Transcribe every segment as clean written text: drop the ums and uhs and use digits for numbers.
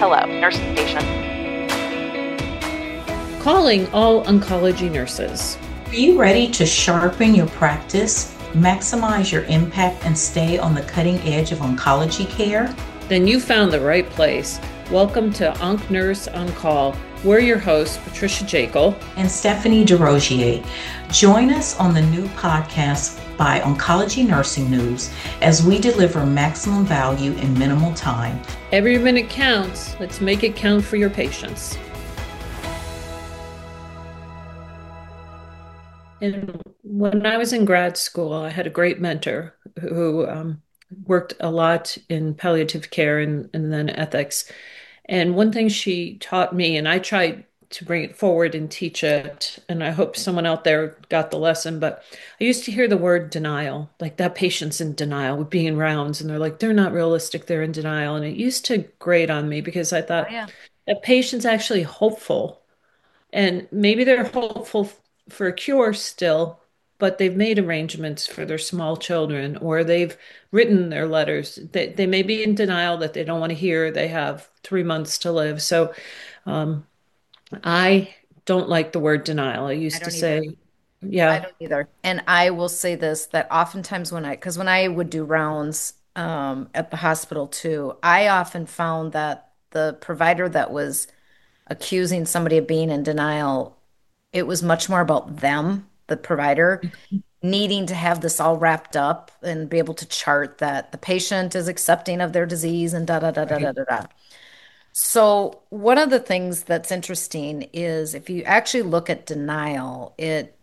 Hello, nursing station. Calling all oncology nurses. Are you ready to sharpen your practice, maximize your impact, and stay on the cutting edge of oncology care? Then you found the right place. Welcome to Onc Nurse on Call. We're your hosts, Patricia Jekyll and Stephanie DeRogier. Join us on the new podcast by Oncology Nursing News as we deliver maximum value in minimal time. Every minute counts. Let's make it count for your patients. And when I was in grad school, I had a great mentor who worked a lot in palliative care and then ethics. And one thing she taught me, and I tried to bring it forward and teach it, and I hope someone out there got the lesson, but I used to hear the word denial, like that patient's in denial with being rounds, and they're like, they're not realistic, they're in denial. And it used to grate on me because I Oh, thought yeah. that patient's actually hopeful. And maybe they're hopeful for a cure still, but they've made arrangements for their small children, or they've written their letters. They may be in denial that they don't want to hear they have 3 months to live. So um, I don't like the word denial. I I used to don't either. say, I yeah, don't either. And I will say this, that oftentimes because when I would do rounds at the hospital too, I often found that the provider that was accusing somebody of being in denial, it was much more about them, the provider, needing to have this all wrapped up and be able to chart that the patient is accepting of their disease and da da da da da right, da da. So, one of the things that's interesting is if you actually look at denial,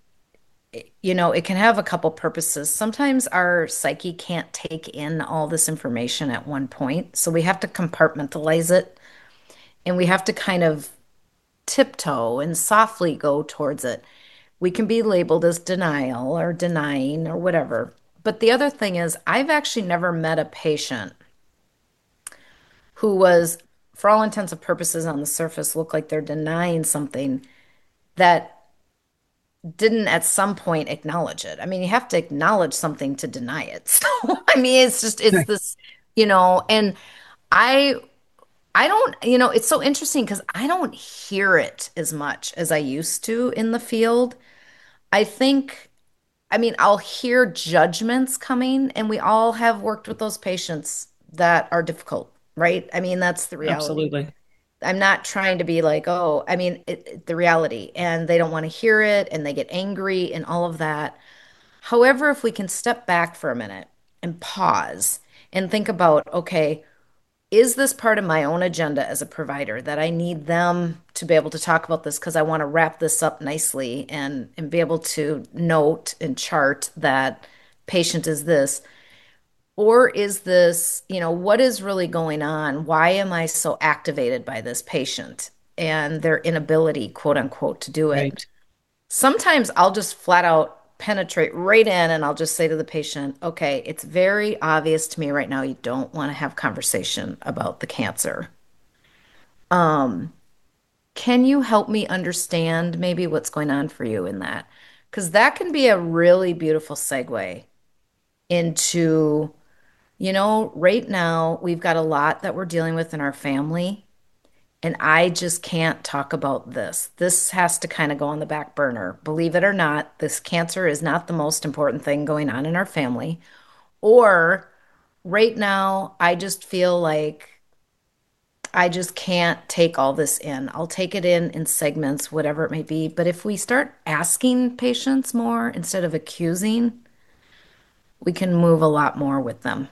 it can have a couple purposes. Sometimes our psyche can't take in all this information at one point, so we have to compartmentalize it and we have to kind of tiptoe and softly go towards it. We can be labeled as denial or denying or whatever. But the other thing is, I've actually never met a patient who was, for all intents and purposes on the surface, look like they're denying something that didn't at some point acknowledge it. I mean, you have to acknowledge something to deny it. So, I mean, it's right. this, and I I don't, it's so interesting because I don't hear it as much as I used to in the field. I think, I mean, I'll hear judgments coming, and we all have worked with those patients that are difficult, right? I mean, that's the reality. Absolutely. I'm not trying to be like, oh, I mean, the reality, and they don't want to hear it, and they get angry and all of that. However, if we can step back for a minute and pause and think about, okay, is this part of my own agenda as a provider that I need them to be able to talk about this because I want to wrap this up nicely and be able to note and chart that patient is this? Or is this, what is really going on? Why am I so activated by this patient and their inability, quote unquote, to do it? Right. Sometimes I'll just flat out penetrate right in and I'll just say to the patient, okay, it's very obvious to me right now you don't want to have conversation about the cancer. Um, can you help me understand maybe what's going on for you in that? Because that can be a really beautiful segue into, right now we've got a lot that we're dealing with in our family. And I just can't talk about this. This has to kind of go on the back burner. Believe it or not, this cancer is not the most important thing going on in our family. Or right now, I just feel like I just can't take all this in. I'll take it in segments, whatever it may be. But if we start asking patients more instead of accusing, we can move a lot more with them.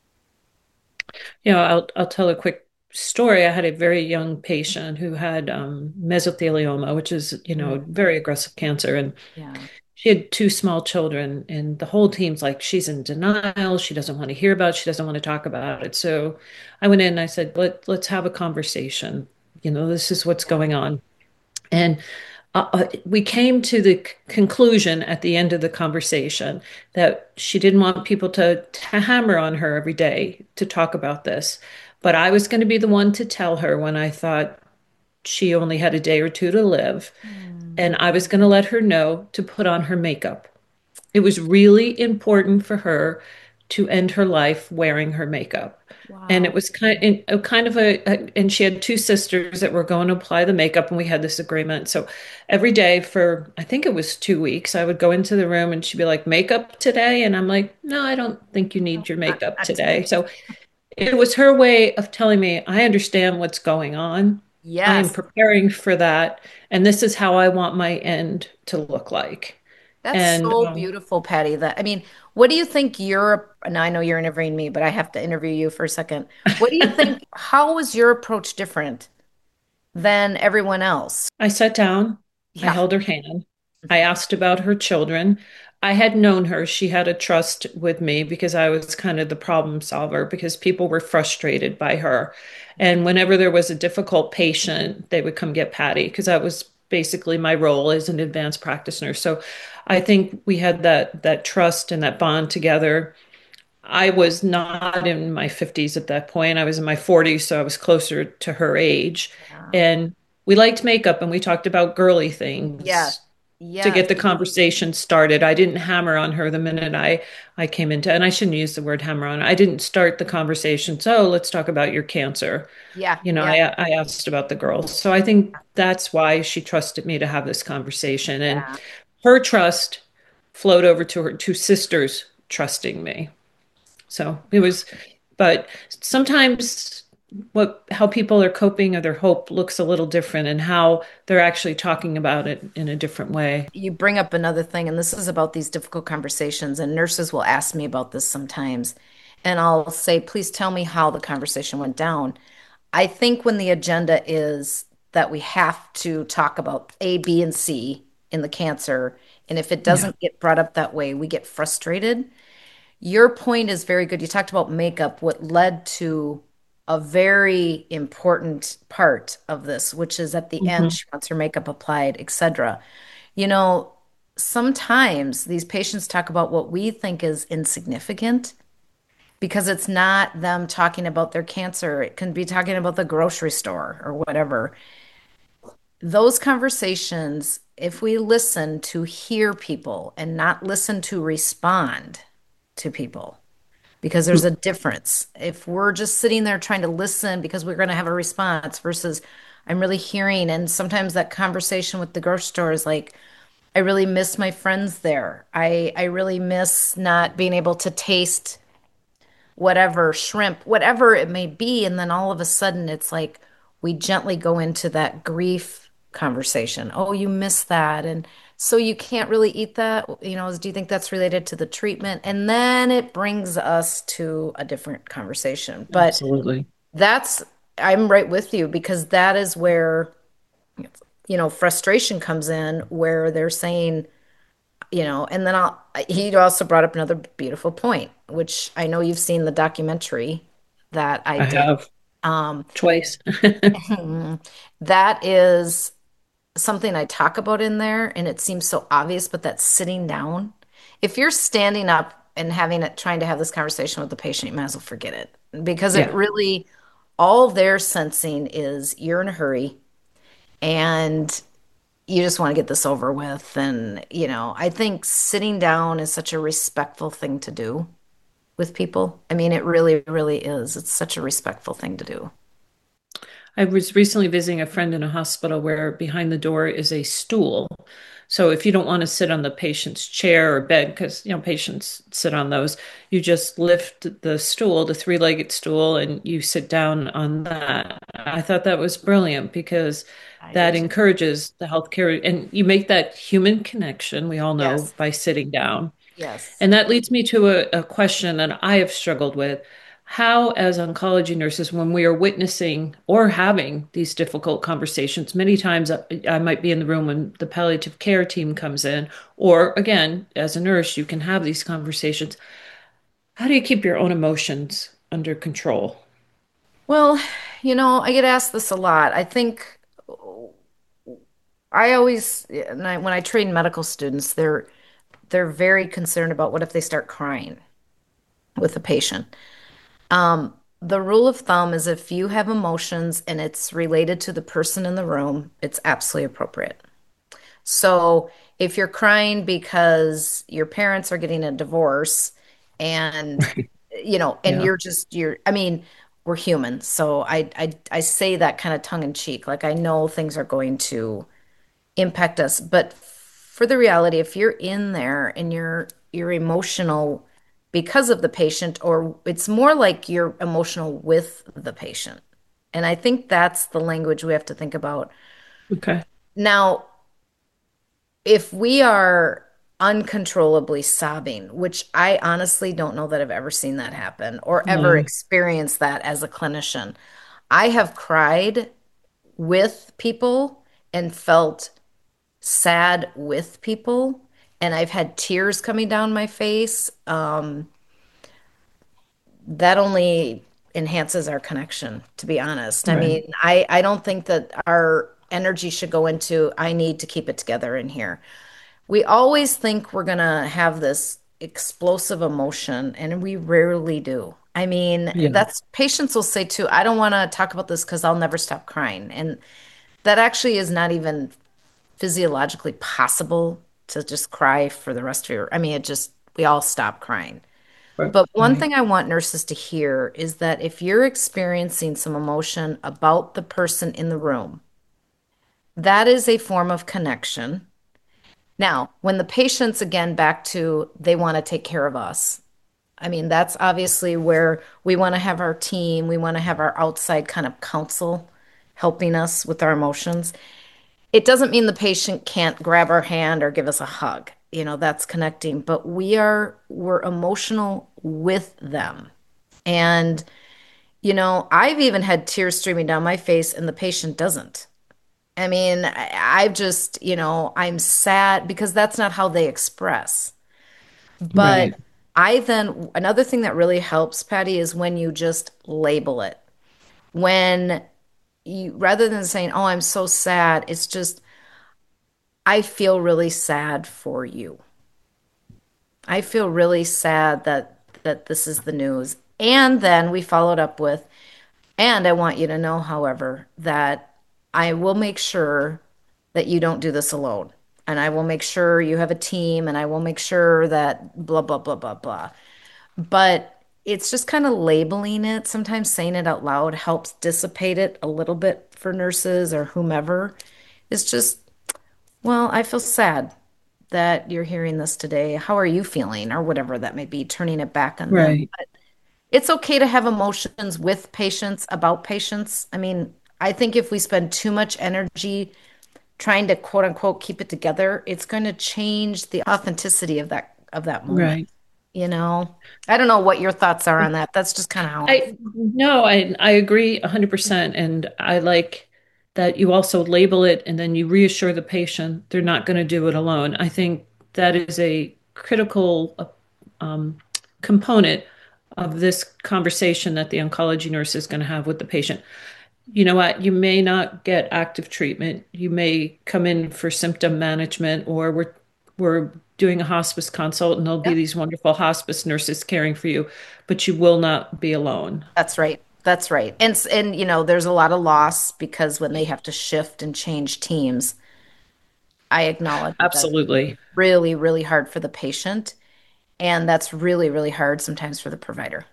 I'll tell a quick story. I had a very young patient who had mesothelioma, which is, Mm, very aggressive cancer, and yeah. she had two small children, and the whole team's like, she's in denial. She doesn't want to hear about it. She doesn't want to talk about it. So I went in and I said, let's have a conversation. This is what's Yeah. going on. And we came to the conclusion at the end of the conversation that she didn't want people to hammer on her every day to talk about this. But I was going to be the one to tell her when I thought she only had a day or two to live. Mm, And I was going to let her know to put on her makeup. It was really important for her to end her life wearing her makeup. And it Wow. was kind of and she had two sisters that were going to apply the makeup, and we had this agreement. So every day for, I think it was 2 weeks, I would go into the room and she'd be like, makeup today? And I'm like, no, I don't think you No, need your makeup not today. today. So it was her way of telling me, I understand what's going on. I am Yes. preparing for that, and this is how I want my end to look like. That's And so beautiful, Patty. That I mean, what do you think Europe, and I know you're interviewing me, but I have to interview you for a second. What do you think, how was your approach different than everyone else? I sat down, I Yeah. held her hand, I asked about her children. I had known her. She had a trust with me because I was kind of the problem solver because people were frustrated by her. And whenever there was a difficult patient, they would come get Patty because that was basically my role as an advanced practitioner. So I think we had that trust and that bond together. I was not in my 50s at that point. I was in my 40s, so I was closer to her age. Yeah. And we liked makeup and we talked about girly Yes. things to Yes. get the conversation started. I didn't hammer on her the minute I came into, and I shouldn't use the word hammer on. I didn't start the conversation. So let's talk about your cancer. Yeah. You know, Yeah. I asked about the girls. So I think that's why she trusted me to have this conversation. And Yeah. her trust flowed over to her two sisters trusting me. So it was, but sometimes how people are coping or their hope looks a little different and how they're actually talking about it in a different way. You bring up another thing, and this is about these difficult conversations, and nurses will ask me about this sometimes. And I'll say, please tell me how the conversation went down. I think when the agenda is that we have to talk about A, B, and C in the cancer, and if it Yeah. doesn't get brought up that way, we get frustrated. Your point is very good. You talked about makeup, what led to a very important part of this, which is at the end, Hmm. she wants her makeup applied, etc. You know, sometimes these patients talk about what we think is insignificant because it's not them talking about their cancer. It can be talking about the grocery store or whatever. Those conversations, if we listen to hear people and not listen to respond to people, because there's a difference. If we're just sitting there trying to listen because we're going to have a response versus I'm really hearing, and sometimes that conversation with the grocery store is like, I really miss my friends there. I really miss not being able to taste whatever shrimp, whatever it may be. And then all of a sudden, it's like we gently go into that grief conversation. Oh, you miss that. And so you can't really eat that. You know, do you think that's related to the treatment? And then it brings us to a different conversation. But Absolutely. that's, I'm right with you because that is where, frustration comes in, where they're saying, and then he also brought up another beautiful point, which I know you've seen the documentary that I I did. have Um, twice. that is something I talk about in there, and it seems so obvious, but that's sitting down. If you're standing up and trying to have this conversation with the patient, you might as well forget it because it Yeah. really, all they're sensing is you're in a hurry and you just want to get this over with. And, I think sitting down is such a respectful thing to do with people. I mean, it really, really is. It's such a respectful thing to do. I was recently visiting a friend in a hospital where behind the door is a stool. So if you don't want to sit on the patient's chair or bed, because patients sit on those, you just lift the stool, the three-legged stool, and you sit down on that. I thought that was brilliant because I that did too. encourages the healthcare, and you make that human connection, we all know, Yes. by sitting down. Yes. And that leads me to a question that I have struggled with. How, as oncology nurses, when we are witnessing or having these difficult conversations, many times I might be in the room when the palliative care team comes in, or again, as a nurse, you can have these conversations. How do you keep your own emotions under control? Well, I get asked this a lot. I think I always, when I train medical students, they're very concerned about what if they start crying with a patient. The rule of thumb is if you have emotions and it's related to the person in the room, it's absolutely appropriate. So if you're crying because your parents are getting a divorce And, and Yeah. I mean, we're human. So I say that kind of tongue in cheek. Like I know things are going to impact us, but for the reality, if you're in there and you're emotional because of the patient, or it's more like you're emotional with the patient. And I think that's the language we have to think about. Okay. Now, if we are uncontrollably sobbing, which I honestly don't know that I've ever seen that happen or ever No. experienced that as a clinician. I have cried with people and felt sad with people, and I've had tears coming down my face. That only enhances our connection, to be honest. I Right. mean, I don't think that our energy should go into, I need to keep it together in here. We always think we're going to have this explosive emotion, and we rarely do. I mean, Yeah. that's patients will say too, I don't want to talk about this because I'll never stop crying. And that actually is not even physiologically possible to just cry for the rest of your, I mean, we all stop crying. Right. But one Right. thing I want nurses to hear is that if you're experiencing some emotion about the person in the room, that is a form of connection. Now, when the patients, again, back to they want to take care of us, I mean, that's obviously where we want to have our team, we want to have our outside kind of counsel helping us with our emotions. It doesn't mean the patient can't grab our hand or give us a hug. That's connecting, but we're emotional with them. And, I've even had tears streaming down my face and the patient doesn't. I mean, I've just, I'm sad because that's not how they express. But Right. another thing that really helps, Patty, is when you just label it. When rather than saying, oh, I'm so sad, it's just, I feel really sad for you. I feel really sad that this is the news. And then we followed up with, and I want you to know, however, that I will make sure that you don't do this alone. And I will make sure you have a team and I will make sure that blah, blah, blah, blah, blah. But it's just kind of labeling it. Sometimes saying it out loud helps dissipate it a little bit for nurses or whomever. It's just, well, I feel sad that you're hearing this today. How are you feeling? Or whatever that may be, turning it back on them. Right. It's okay to have emotions with patients, about patients. I mean, I think if we spend too much energy trying to quote unquote keep it together, it's going to change the authenticity of that moment. Right. You know? I don't know what your thoughts are on that. That's just kind of how I feel. I no, I agree 100%. And I like that you also label it and then you reassure the patient they're not going to do it alone. I think that is a critical um, component of this conversation that the oncology nurse is going to have with the patient. You know what? You may not get active treatment. You may come in for symptom management, or we're doing a hospice consult, and there'll be Yep, these wonderful hospice nurses caring for you, but you will not be alone. that's right. That's right. And there's a lot of loss because when they have to shift and change teams, I acknowledge that that's Absolutely. really, really hard for the patient. And that's really, really hard sometimes for the provider,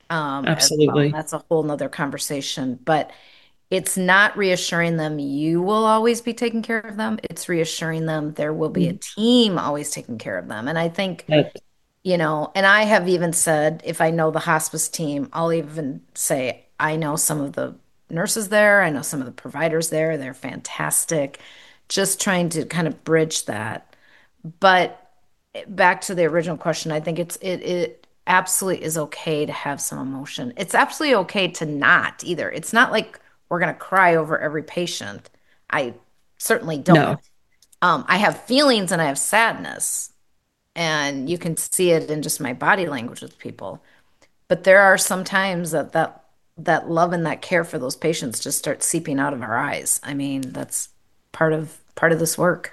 as well. And Absolutely. that's a whole nother conversation. But it's not reassuring them you will always be taking care of them. It's reassuring them there will be a team always taking care of them. And I think, That, and I have even said, if I know the hospice team, I'll even say, I know some of the nurses there, I know some of the providers there, they're fantastic. Just trying to kind of bridge that. But back to the original question, I think it absolutely is okay to have some emotion. It's absolutely okay to not either. It's not like we're gonna cry over every patient. I certainly don't. no, I have feelings and I have sadness, and you can see it in just my body language with people. But there are some times that love and that care for those patients just starts seeping out of our eyes. I mean, that's part of this work.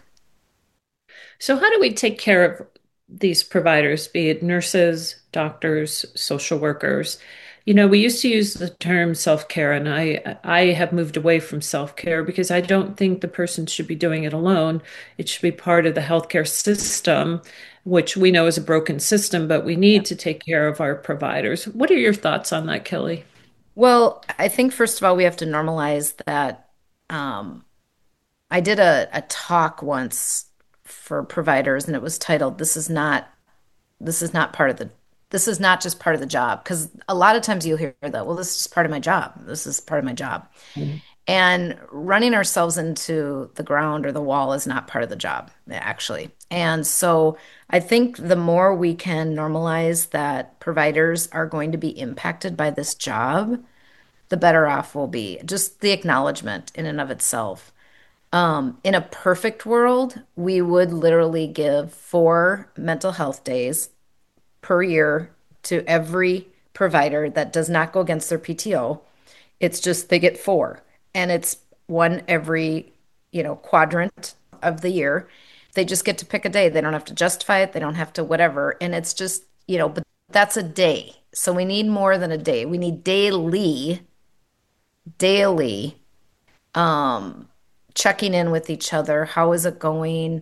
so how do we take care of these providers, be it nurses, doctors, social workers? We used to use the term self-care, and I have moved away from self-care because I don't think the person should be doing it alone. It should be part of the healthcare system, which we know is a broken system, but we Yeah. need to take care of our providers. What are your thoughts on that, Kelly? Well, I think first of all, we have to normalize that. Um, I did a talk once for providers, and it was titled, this is not part of the, this is not just part of the job." Because a lot of times you'll hear that, well, this is part of my job. This is part of my job. And running ourselves into the ground or the wall is not part of the job, actually. And so I think the more we can normalize that providers are going to be impacted by this job, the better off we'll be. Just the acknowledgement in and of itself. In a perfect world, we would literally give 4 mental health days per year to every provider that does not go against their PTO. It's just they get 4, and it's one every, quadrant of the year. They just get to pick a day. They don't have to justify it. They don't have to whatever. And it's just, but that's a day. So we need more than a day. We need daily checking in with each other. How is it going?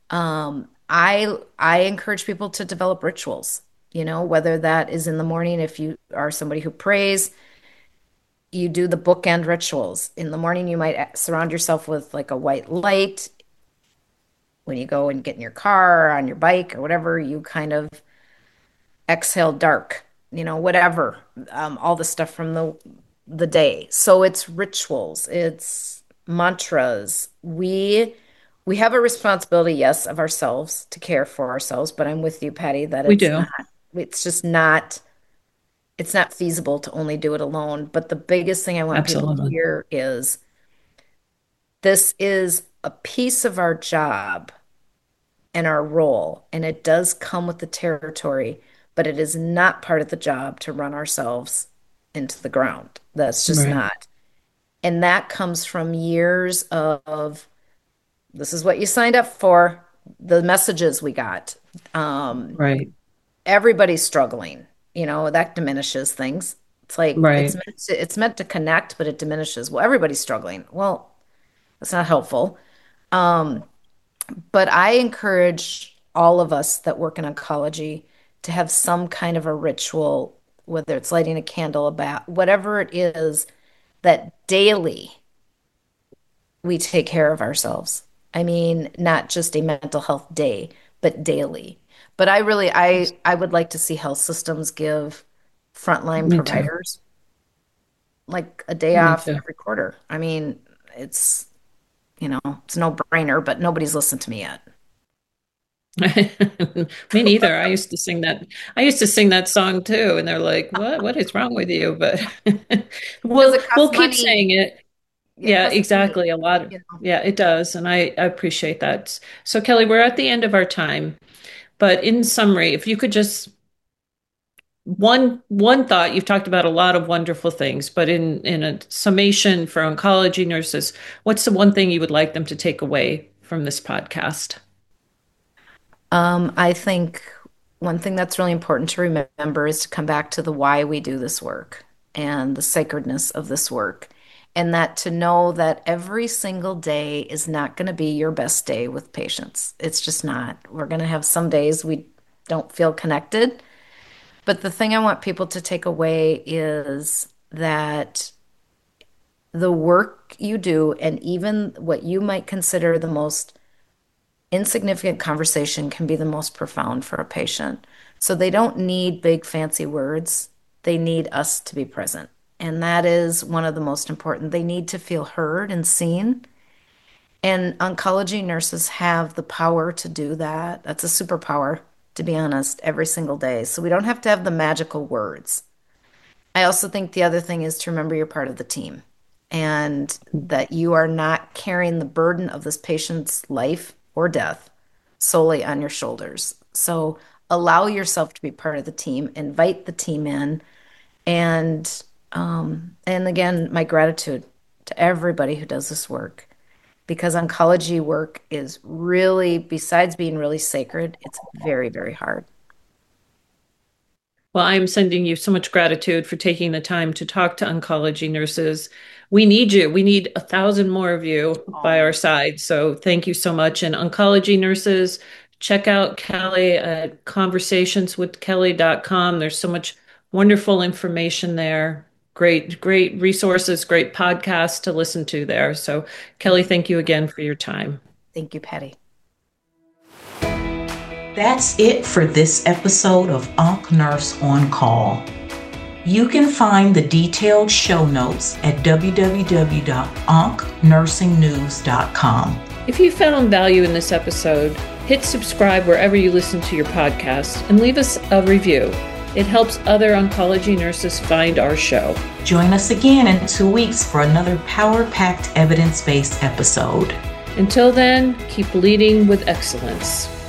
I encourage people to develop rituals, whether that is in the morning, if you are somebody who prays, you do the bookend rituals. In the morning, you might surround yourself with like a white light. When you go and get in your car or on your bike or whatever, you kind of exhale dark, whatever, all the stuff from the day. So it's rituals, it's mantras. We have a responsibility, yes, of ourselves to care for ourselves, but I'm with you, Patty, that We do. it's just not, it's not feasible to only do it alone. But the biggest thing I want people to Absolutely. hear is this is a piece of our job and our role, and it does come with the territory, but it is not part of the job to run ourselves into the ground. That's just Right. not. And that comes from years of this is what you signed up for, the messages we got. Um, Right. Everybody's struggling, that diminishes things. It's like Right. it's meant to connect, but it diminishes. Well, everybody's struggling. Well, that's not helpful. Um, But I encourage all of us that work in oncology to have some kind of a ritual, whether it's lighting a candle, a bath, whatever it is, that daily we take care of ourselves. I mean, not just a mental health day, but daily. But I would like to see health systems give frontline Me too. providers like a day Me off too. every quarter. I mean, it's, it's no brainer, but nobody's listened to me yet. Me neither. I used to sing that song too, and they're like, What is wrong with you?" But Because we'll it costs we'll keep money. saying it. It Yeah, costs money, exactly. you know. Yeah, it does, and I appreciate that. So, Kelly, we're at the end of our time, but in summary, if you could just one thought, you've talked about a lot of wonderful things, but in a summation for oncology nurses, what's the one thing you would like them to take away from this podcast? I think one thing that's really important to remember is to come back to the why we do this work and the sacredness of this work. And that to know that every single day is not going to be your best day with patients. It's just not. We're going to have some days we don't feel connected. But the thing I want people to take away is that the work you do, and even what you might consider the most insignificant conversation, can be the most profound for a patient. So they don't need big fancy words. They need us to be present. And that is one of the most important. They need to feel heard and seen. And oncology nurses have the power to do that. That's a superpower, to be honest, every single day. So we don't have to have the magical words. I also think the other thing is to remember you're part of the team and that you are not carrying the burden of this patient's life or death solely on your shoulders. So allow yourself to be part of the team, invite the team in, and again, my gratitude to everybody who does this work because oncology work is really, besides being really sacred, it's very, very hard. Well, I'm sending you so much gratitude for taking the time to talk to oncology nurses. We need you. We need 1,000 more of you by our side. So thank you so much. And oncology nurses, check out Kelly at conversationswithkelly.com. There's so much wonderful information there. Great resources, great podcasts to listen to there. So Kelly, thank you again for your time. Thank you, Patty. That's it for this episode of Onc Nurse on Call. You can find the detailed show notes at www.oncnursingnews.com. If you found value in this episode, hit subscribe wherever you listen to your podcast and leave us a review. It helps other oncology nurses find our show. Join us again in 2 weeks for another power-packed evidence-based episode. Until then, keep leading with excellence.